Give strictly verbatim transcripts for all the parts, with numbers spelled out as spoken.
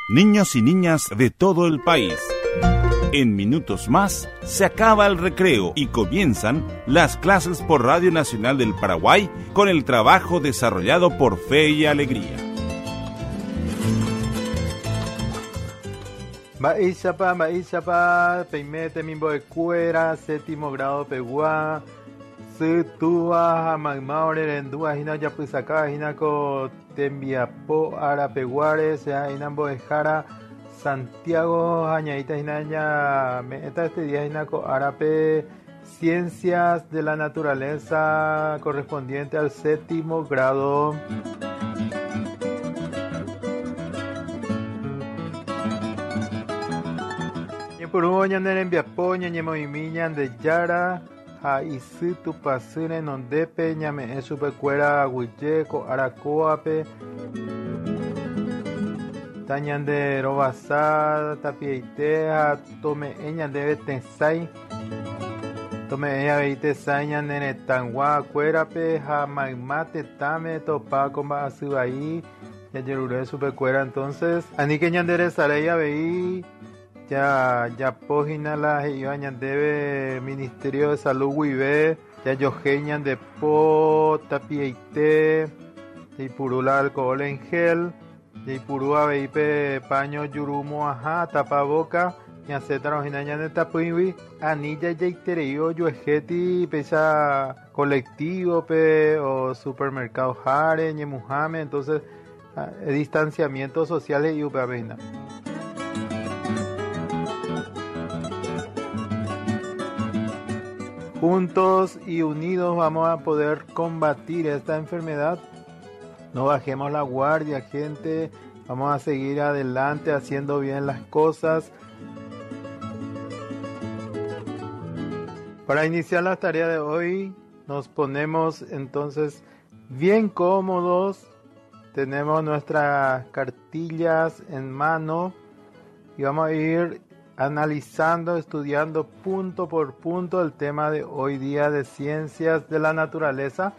Niños y niñas de todo el país. En minutos más se acaba el recreo y comienzan las clases por Radio Nacional del Paraguay con el trabajo desarrollado por Fe y Alegría. Maízapa, maízapa, peimete mimbo de cuera, séptimo grado peguá, Situa, Hamagmaore, Rendúa, Hina Yapusaka, Hinaco, Tembiapo, Arapeguare, Sea Hinambo de Jara, Santiago, Añadita, Hinaña, Meta este día, Hinaco, Arape, Ciencias de la Naturaleza, correspondiente al séptimo grado. Ñepuruña, Nerembiapoña, Ñemoimiña, de Yara, a isi tu pasune nondepe ñame supecuera guilleco aracoape tañande robasada tapieitea tome eña debe tensai tome ella veite saña nene tangua cuerape ja maimate tame topa comba asubahí ya yerure supecuera. Entonces ani que ñandere sareya veí ya ya pógina la ibañan debe Ministerio de Salud Huive ya yojeñan de po tapieite de purula alcohol en gel de purúa veipe paño yurumo ajá tapaboca ya se trabajinañan de tapuiwi anilla ya itereio yuejeti pesa colectivo pe o supermercado jare ñemujame. Entonces eh, distanciamiento social y upavena. Juntos y unidos vamos a poder combatir esta enfermedad. No bajemos la guardia, gente. Vamos a seguir adelante haciendo bien las cosas. Para iniciar la tarea de hoy, nos ponemos entonces bien cómodos. Tenemos nuestras cartillas en mano y vamos a ir analizando, estudiando punto por punto el tema de hoy día de ciencias de la naturaleza.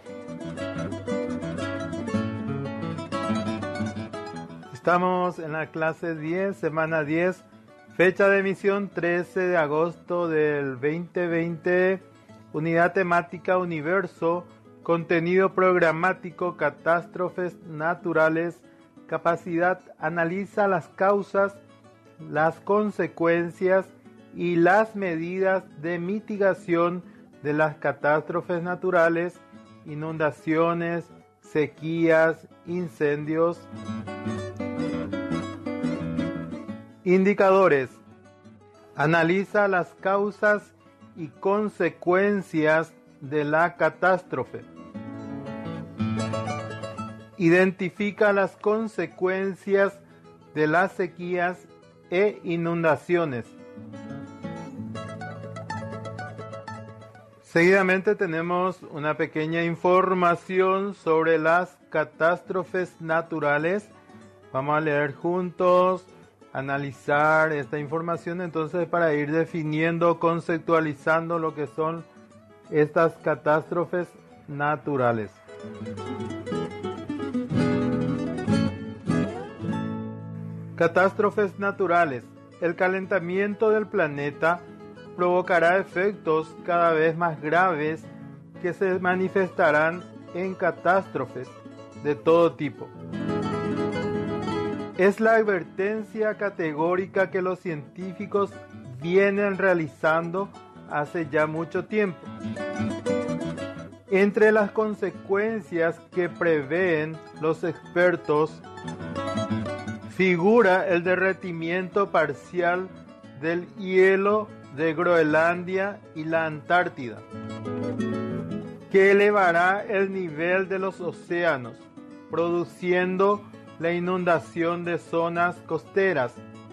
Estamos en la clase diez, semana diez, fecha de emisión trece de agosto del veinte veinte, unidad temática universo, contenido programático, catástrofes naturales, capacidad, analiza las causas, las consecuencias y las medidas de mitigación de las catástrofes naturales, inundaciones, sequías, incendios. Indicadores. Analiza las causas y consecuencias de la catástrofe. Identifica las consecuencias de las sequías e inundaciones. Seguidamente tenemos una pequeña información sobre las catástrofes naturales. Vamos a leer juntos, analizar esta información entonces para ir definiendo, conceptualizando lo que son estas catástrofes naturales. Catástrofes naturales. El calentamiento del planeta provocará efectos cada vez más graves que se manifestarán en catástrofes de todo tipo. Es la advertencia categórica que los científicos vienen realizando hace ya mucho tiempo. Entre las consecuencias que prevén los expertos figura el derretimiento parcial del hielo de Groenlandia y la Antártida, que elevará el nivel de los océanos, produciendo la inundación de zonas costeras.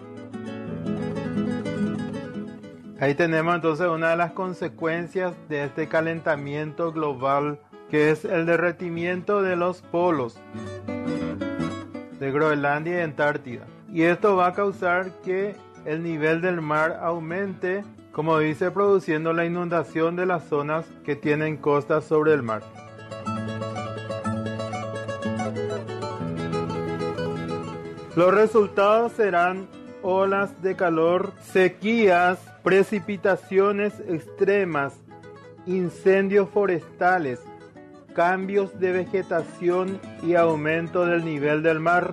Ahí tenemos entonces una de las consecuencias de este calentamiento global, que es el derretimiento de los polos de Groenlandia y Antártida. Y esto va a causar que el nivel del mar aumente, como dice, produciendo la inundación de las zonas que tienen costas sobre el mar. Los resultados serán olas de calor, sequías, precipitaciones extremas, incendios forestales, cambios de vegetación y aumento del nivel del mar.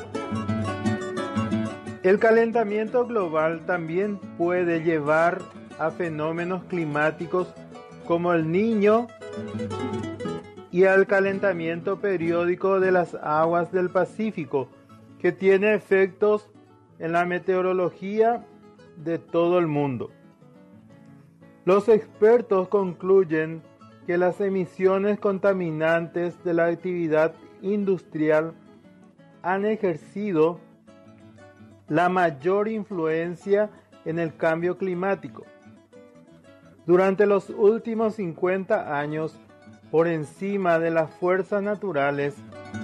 El calentamiento global también puede llevar a fenómenos climáticos como el Niño y al calentamiento periódico de las aguas del Pacífico, que tiene efectos en la meteorología de todo el mundo. Los expertos concluyen que las emisiones contaminantes de la actividad industrial han ejercido la mayor influencia en el cambio climático. Durante los últimos cincuenta años, por encima de las fuerzas naturales,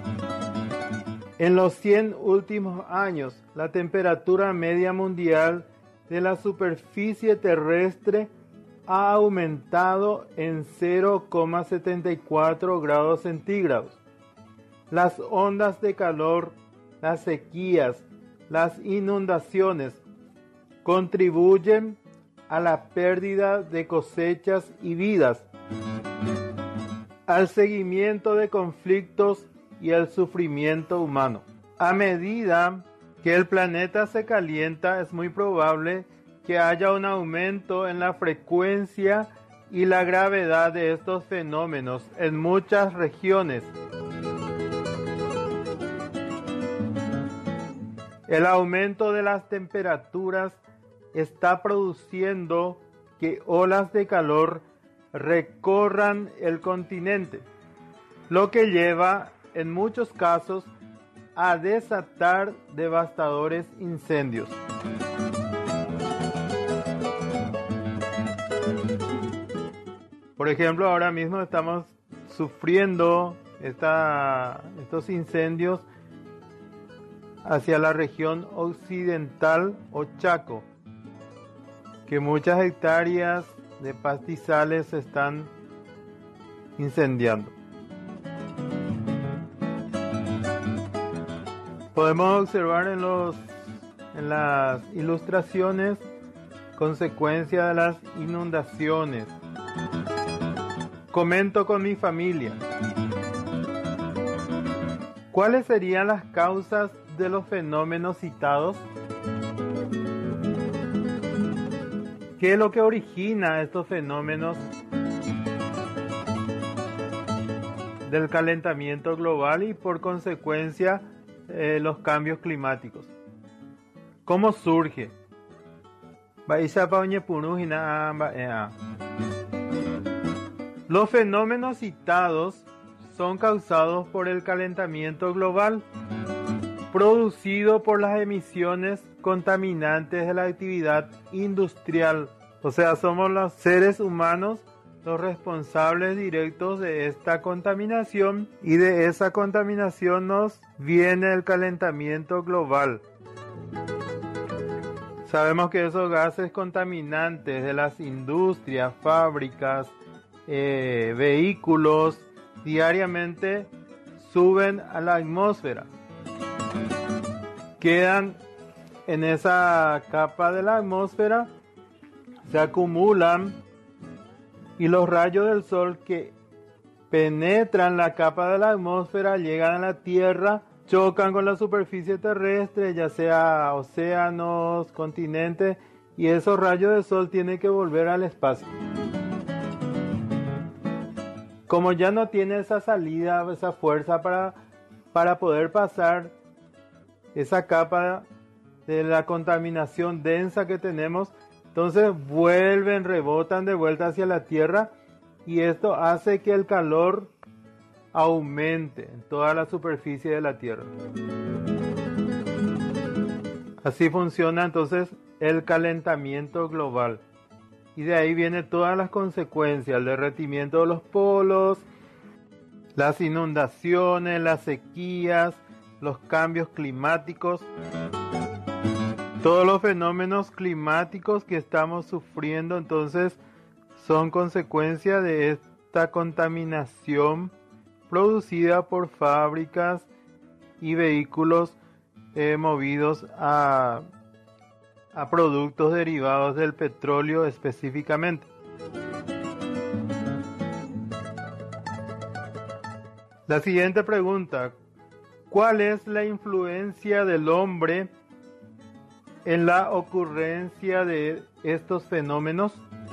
en los cien últimos años, la temperatura media mundial de la superficie terrestre ha aumentado en cero coma setenta y cuatro grados centígrados. Las ondas de calor, las sequías, las inundaciones contribuyen a la pérdida de cosechas y vidas, al seguimiento de conflictos y al sufrimiento humano. A medida que el planeta se calienta, es muy probable que haya un aumento en la frecuencia y la gravedad de estos fenómenos en muchas regiones. El aumento de las temperaturas está produciendo que olas de calor recorran el continente, lo que lleva en muchos casos a desatar devastadores incendios. Por ejemplo, ahora mismo estamos sufriendo esta, estos incendios hacia la región occidental o Chaco, que muchas hectáreas de pastizales se están incendiando. Podemos observar en, los, en las ilustraciones consecuencias de las inundaciones. Comento con mi familia. ¿Cuáles serían las causas de los fenómenos citados? ¿Qué es lo que origina estos fenómenos del calentamiento global y por consecuencia eh, los cambios climáticos? ¿Cómo surge? Los fenómenos citados son causados por el calentamiento global, producido por las emisiones contaminantes de la actividad industrial. O sea, somos los seres humanos los responsables directos de esta contaminación, y de esa contaminación nos viene el calentamiento global. Sabemos que esos gases contaminantes de las industrias, fábricas, eh, vehículos, diariamente suben a la atmósfera. Quedan en esa capa de la atmósfera, se acumulan, y los rayos del sol que penetran la capa de la atmósfera llegan a la Tierra, chocan con la superficie terrestre, ya sea océanos, continentes, y esos rayos del sol tienen que volver al espacio. Como ya no tiene esa salida, esa fuerza para, para poder pasar esa capa de la contaminación densa que tenemos, entonces vuelven, rebotan de vuelta hacia la Tierra, y esto hace que el calor aumente en toda la superficie de la Tierra. Así funciona entonces el calentamiento global. Y de ahí vienen todas las consecuencias: el derretimiento de los polos, las inundaciones, las sequías, los cambios climáticos. Todos los fenómenos climáticos que estamos sufriendo entonces son consecuencia de esta contaminación producida por fábricas y vehículos eh, movidos a, a productos derivados del petróleo específicamente. La siguiente pregunta: ¿cuál es la influencia del hombre en la ocurrencia de estos fenómenos?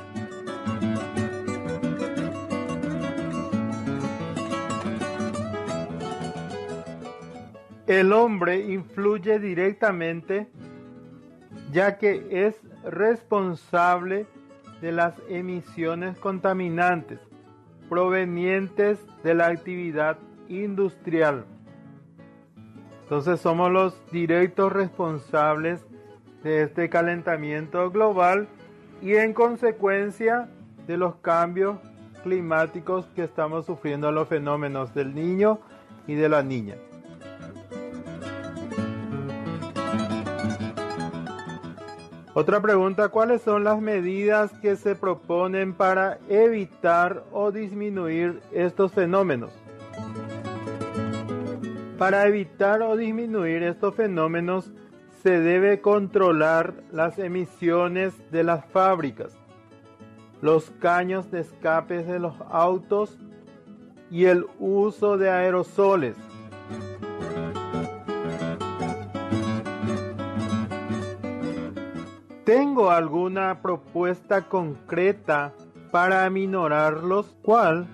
El hombre influye directamente, ya que es responsable de las emisiones contaminantes provenientes de la actividad industrial. Entonces somos los directos responsables de este calentamiento global y en consecuencia de los cambios climáticos que estamos sufriendo, los fenómenos del Niño y de la Niña. Otra pregunta: ¿cuáles son las medidas que se proponen para evitar o disminuir estos fenómenos? Para evitar o disminuir estos fenómenos se debe controlar las emisiones de las fábricas, los caños de escape de los autos y el uso de aerosoles. ¿Tengo alguna propuesta concreta para aminorarlos? ¿Cuál?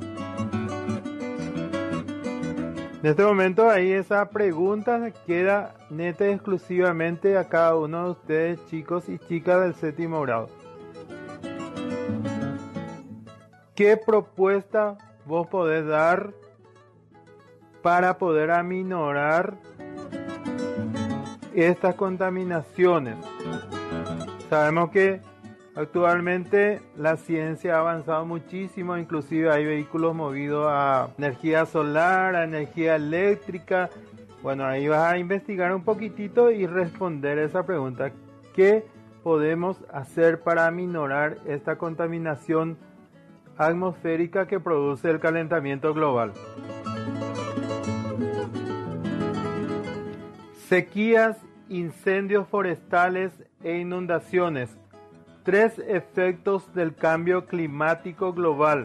En este momento ahí esa pregunta queda neta y exclusivamente a cada uno de ustedes, chicos y chicas del séptimo grado. ¿Qué propuesta vos podés dar para poder aminorar estas contaminaciones? Sabemos que actualmente la ciencia ha avanzado muchísimo, inclusive hay vehículos movidos a energía solar, a energía eléctrica. Bueno, ahí vas a investigar un poquitito y responder esa pregunta. ¿Qué podemos hacer para aminorar esta contaminación atmosférica que produce el calentamiento global? Sequías, incendios forestales e inundaciones. Tres efectos del cambio climático global.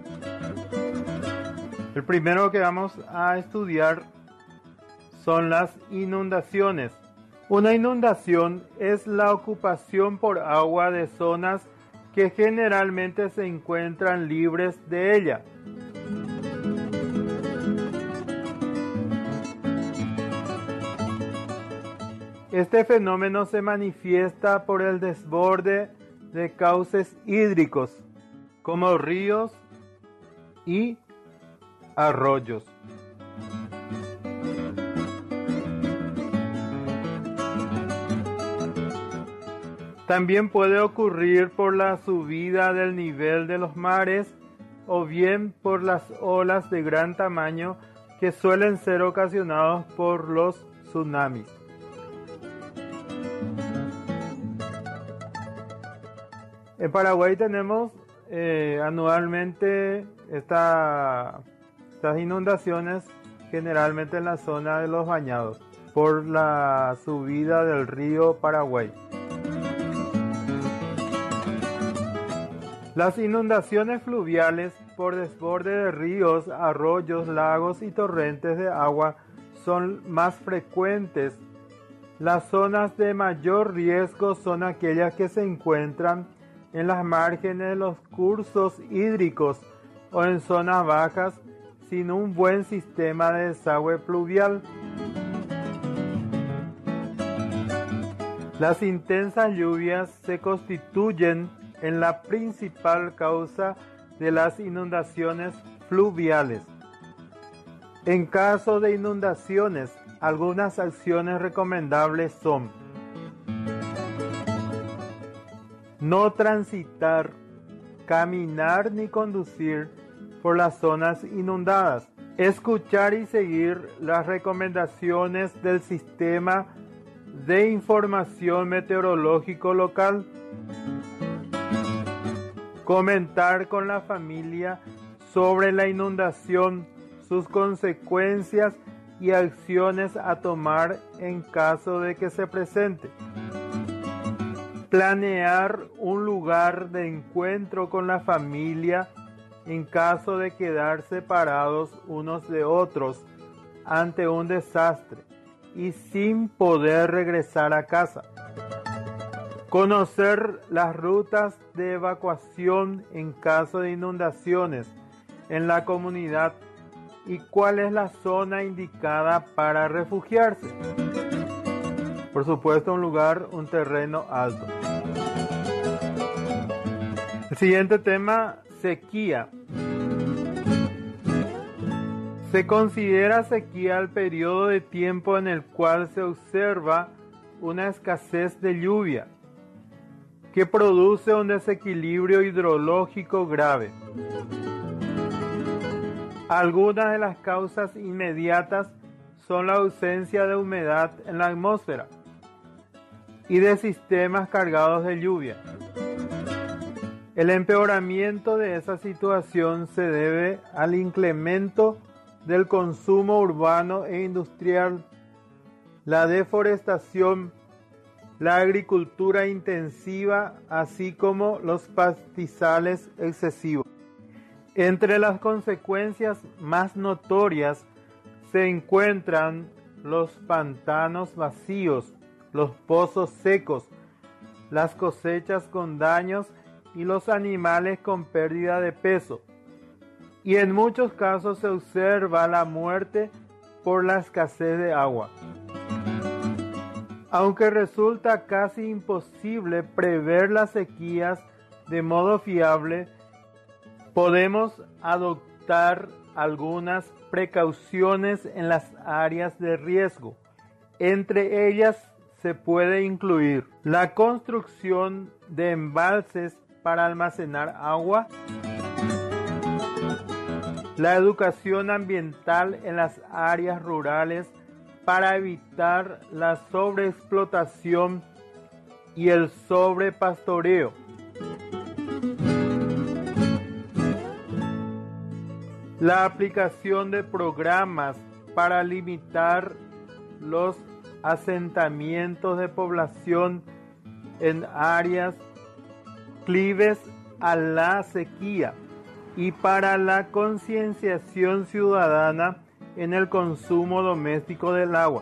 El primero que vamos a estudiar son las inundaciones. Una inundación es la ocupación por agua de zonas que generalmente se encuentran libres de ella. Este fenómeno se manifiesta por el desborde de cauces hídricos, como ríos y arroyos. También puede ocurrir por la subida del nivel de los mares o bien por las olas de gran tamaño que suelen ser ocasionados por los tsunamis. En Paraguay tenemos eh, anualmente esta, estas inundaciones, generalmente en la zona de los bañados, por la subida del río Paraguay. Las inundaciones fluviales por desborde de ríos, arroyos, lagos y torrentes de agua son más frecuentes. Las zonas de mayor riesgo son aquellas que se encuentran en las márgenes de los cursos hídricos o en zonas bajas sin un buen sistema de desagüe pluvial. Las intensas lluvias se constituyen en la principal causa de las inundaciones fluviales. En caso de inundaciones, algunas acciones recomendables son: no transitar, caminar ni conducir por las zonas inundadas. Escuchar y seguir las recomendaciones del Sistema de Información Meteorológico Local. Comentar con la familia sobre la inundación, sus consecuencias y acciones a tomar en caso de que se presente. Planear un lugar de encuentro con la familia en caso de quedar separados unos de otros ante un desastre y sin poder regresar a casa. Conocer las rutas de evacuación en caso de inundaciones en la comunidad y cuál es la zona indicada para refugiarse. Por supuesto, un lugar, un terreno alto. El siguiente tema, sequía. Se considera sequía el periodo de tiempo en el cual se observa una escasez de lluvia, que produce un desequilibrio hidrológico grave. Algunas de las causas inmediatas son la ausencia de humedad en la atmósfera y de sistemas cargados de lluvia. El empeoramiento de esa situación se debe al incremento del consumo urbano e industrial, la deforestación, la agricultura intensiva, así como los pastizales excesivos. Entre las consecuencias más notorias se encuentran los pantanos vacíos, los pozos secos, las cosechas con daños y los animales con pérdida de peso. Y en muchos casos se observa la muerte por la escasez de agua. Aunque resulta casi imposible prever las sequías de modo fiable, podemos adoptar algunas precauciones en las áreas de riesgo. Entre ellas se puede incluir la construcción de embalses para almacenar agua, la educación ambiental en las áreas rurales para evitar la sobreexplotación y el sobrepastoreo. La aplicación de programas para limitar los asentamientos de población en áreas clives a la sequía y para la concienciación ciudadana en el consumo doméstico del agua.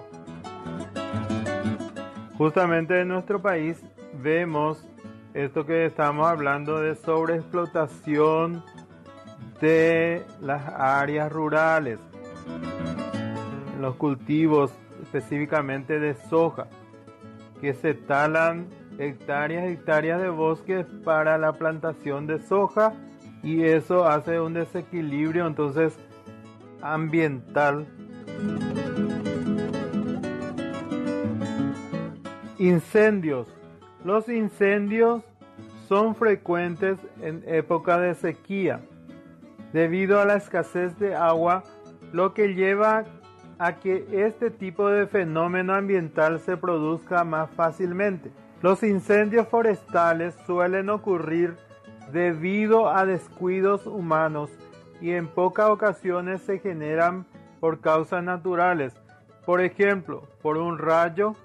Justamente en nuestro país vemos esto que estamos hablando de sobreexplotación de las áreas rurales, los cultivos específicamente de soja, que se talan hectáreas y hectáreas de bosques para la plantación de soja, y eso hace un desequilibrio entonces ambiental. Incendios. Los incendios son frecuentes en época de sequía debido a la escasez de agua, lo que lleva a que este tipo de fenómeno ambiental se produzca más fácilmente. Los incendios forestales suelen ocurrir debido a descuidos humanos y en pocas ocasiones se generan por causas naturales, por ejemplo, por un rayo.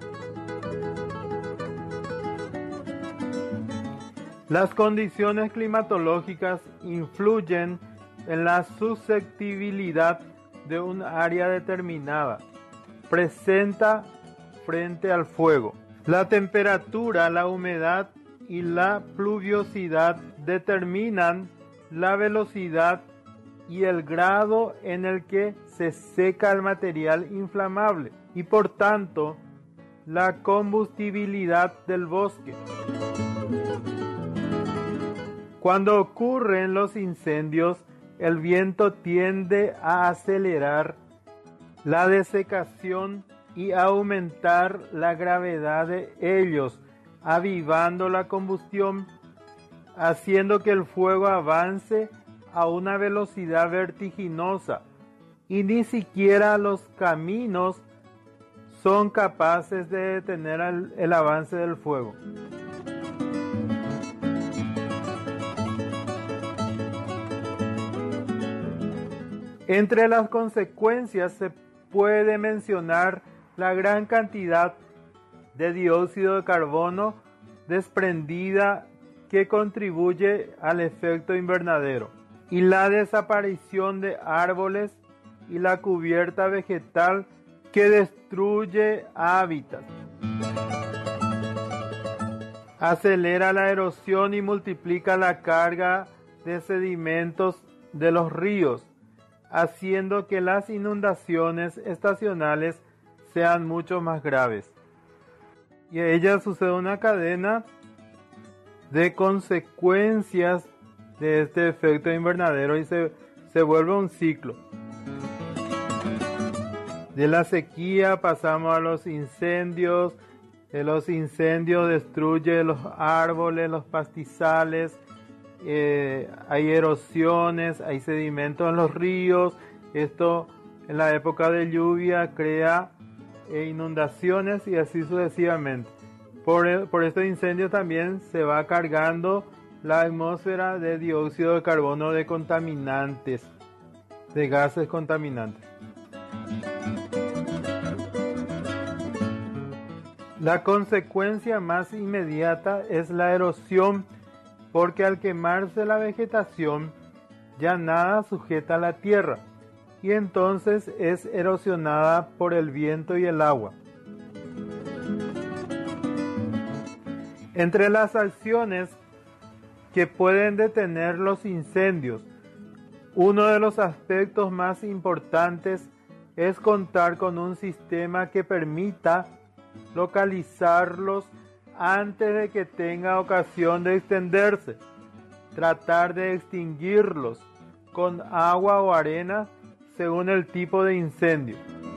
Las condiciones climatológicas influyen en la susceptibilidad de un área determinada, presenta frente al fuego. La temperatura, la humedad y la pluviosidad determinan la velocidad y el grado en el que se seca el material inflamable y por tanto la combustibilidad del bosque. Cuando ocurren los incendios, el viento tiende a acelerar la desecación y a aumentar la gravedad de ellos, avivando la combustión, haciendo que el fuego avance a una velocidad vertiginosa, y ni siquiera los caminos son capaces de detener el, el avance del fuego. Entre las consecuencias se puede mencionar la gran cantidad de dióxido de carbono desprendida que contribuye al efecto invernadero, y la desaparición de árboles y la cubierta vegetal que destruye hábitats. Acelera la erosión y multiplica la carga de sedimentos de los ríos, haciendo que las inundaciones estacionales sean mucho más graves. Y a ella sucede una cadena de consecuencias de este efecto invernadero y se, se vuelve un ciclo. De la sequía pasamos a los incendios. De los incendios destruye los árboles, los pastizales, eh, hay erosiones, hay sedimentos en los ríos. Esto en la época de lluvia crea eh, inundaciones y así sucesivamente. Por, por estos incendios también se va cargando la atmósfera de dióxido de carbono, de contaminantes, de gases contaminantes. La consecuencia más inmediata es la erosión, porque al quemarse la vegetación ya nada sujeta la tierra y entonces es erosionada por el viento y el agua. Entre las acciones que pueden detener los incendios, uno de los aspectos más importantes es contar con un sistema que permita localizarlos antes de que tenga ocasión de extenderse. Tratar de extinguirlos con agua o arena según el tipo de incendio.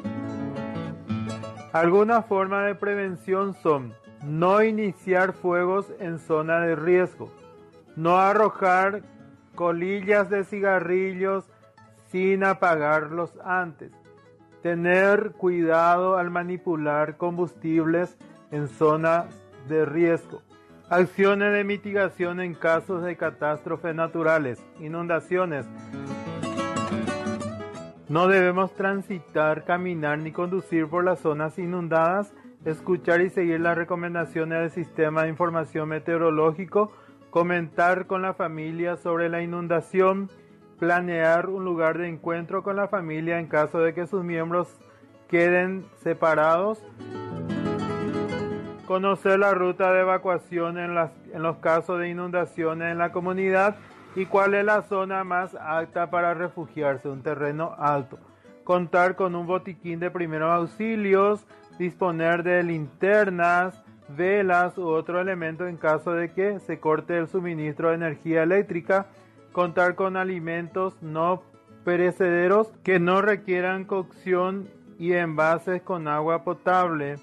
Algunas formas de prevención son: no iniciar fuegos en zona de riesgo, no arrojar colillas de cigarrillos sin apagarlos antes, tener cuidado al manipular combustibles en zonas de riesgo. Acciones de mitigación en casos de catástrofes naturales, inundaciones. No debemos transitar, caminar ni conducir por las zonas inundadas. Escuchar y seguir las recomendaciones del Sistema de Información Meteorológico. Comentar con la familia sobre la inundación. Planear un lugar de encuentro con la familia en caso de que sus miembros queden separados. Conocer la ruta de evacuación en, las, en los casos de inundaciones en la comunidad y cuál es la zona más apta para refugiarse, un terreno alto. Contar con un botiquín de primeros auxilios, disponer de linternas, velas u otro elemento en caso de que se corte el suministro de energía eléctrica. Contar con alimentos no perecederos que no requieran cocción y envases con agua potable.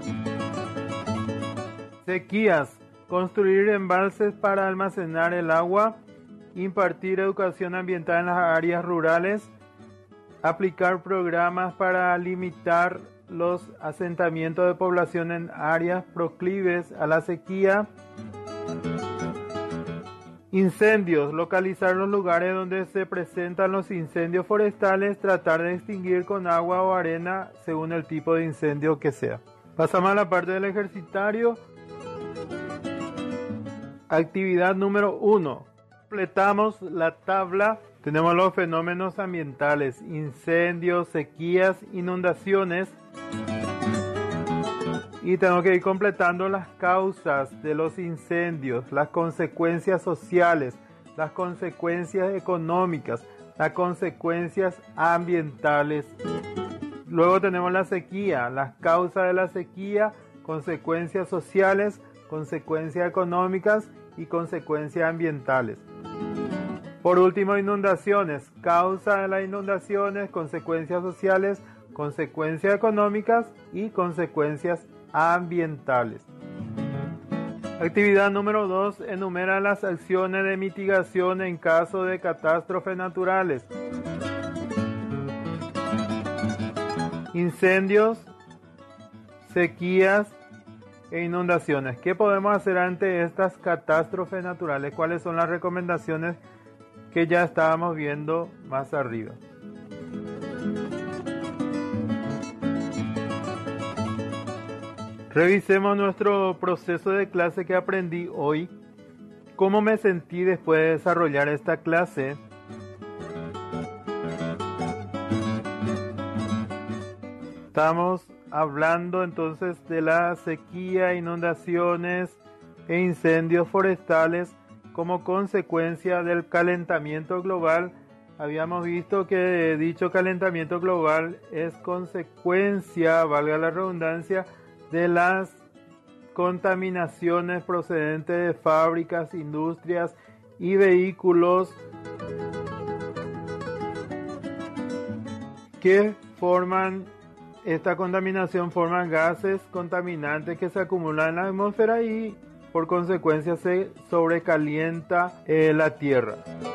Sequías. Construir embalses para almacenar el agua. Impartir educación ambiental en las áreas rurales. Aplicar programas para limitar los asentamientos de población en áreas proclives a la sequía. Incendios. Localizar los lugares donde se presentan los incendios forestales. Tratar de extinguir con agua o arena según el tipo de incendio que sea. Pasamos a la parte del ejercitario. Actividad número uno. Completamos la tabla. Tenemos los fenómenos ambientales: incendios, sequías, inundaciones. Y tengo que ir completando las causas de los incendios, las consecuencias sociales, las consecuencias económicas, las consecuencias ambientales. Luego tenemos la sequía, las causas de la sequía, consecuencias sociales, consecuencias económicas y consecuencias ambientales. Por último, inundaciones, causa de las inundaciones, consecuencias sociales, consecuencias económicas y consecuencias ambientales. Actividad número dos. Enumera las acciones de mitigación en caso de catástrofes naturales. Incendios, sequías e inundaciones. ¿Qué podemos hacer ante estas catástrofes naturales? ¿Cuáles son las recomendaciones que ya estábamos viendo más arriba? Revisemos nuestro proceso de clase que aprendí hoy. ¿Cómo me sentí después de desarrollar esta clase? Estamos hablando entonces de la sequía, inundaciones e incendios forestales como consecuencia del calentamiento global. Habíamos visto que dicho calentamiento global es consecuencia, valga la redundancia, de las contaminaciones procedentes de fábricas, industrias y vehículos que forman esta contaminación, forman gases contaminantes que se acumulan en la atmósfera y por consecuencia se sobrecalienta eh, la Tierra.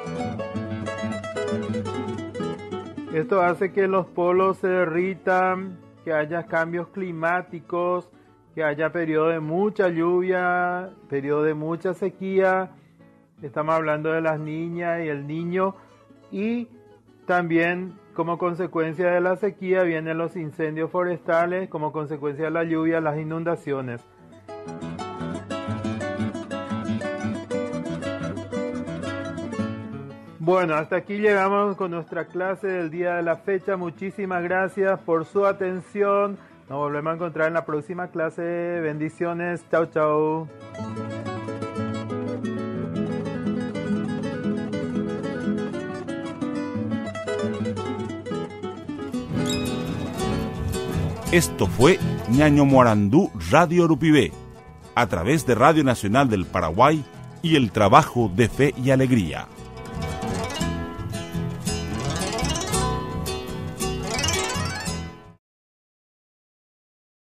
Esto hace que los polos se derritan, que haya cambios climáticos, que haya periodo de mucha lluvia, periodo de mucha sequía. Estamos hablando de las niñas y el niño, y también como consecuencia de la sequía vienen los incendios forestales, como consecuencia de la lluvia, las inundaciones. Bueno, hasta aquí llegamos con nuestra clase del día de la fecha. Muchísimas gracias por su atención. Nos volvemos a encontrar en la próxima clase. Bendiciones. Chao, chao. Esto fue Ñaño Morandú Radio Urupibé, a través de Radio Nacional del Paraguay y el trabajo de Fe y Alegría.